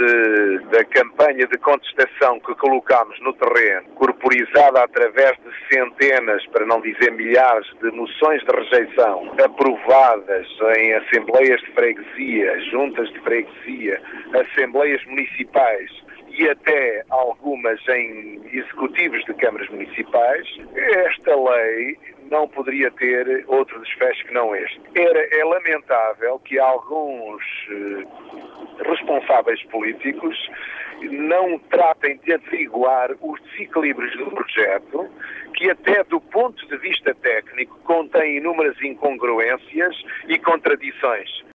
da campanha de contestação que colocámos no terreno, corporizada através de centenas, para não dizer milhares, de moções de rejeição aprovadas em assembleias de freguesia, juntas de freguesia, assembleias municipais e até algumas em executivos de câmaras municipais, esta lei não poderia ter outro desfecho que não este. É lamentável que alguns responsáveis políticos não tratem de averiguar os desequilíbrios do projeto, que até do ponto de vista técnico contém inúmeras incongruências e contradições.